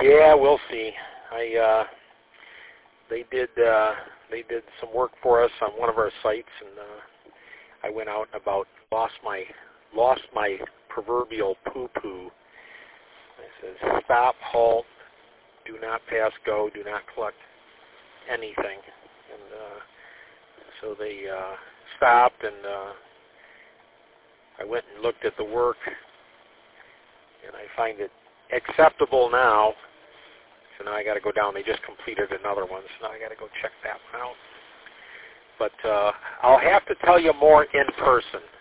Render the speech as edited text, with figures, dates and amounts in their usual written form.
Yeah, we'll see. They did some work for us on one of our sites, and I went out and about lost my proverbial poo-poo. I said, stop, halt, do not pass go, do not collect anything. And so they stopped, and I went and looked at the work, and I find it acceptable now. So now I got to go down. They just completed another one, so now I got to go check that one out. But I'll have to tell you more in person.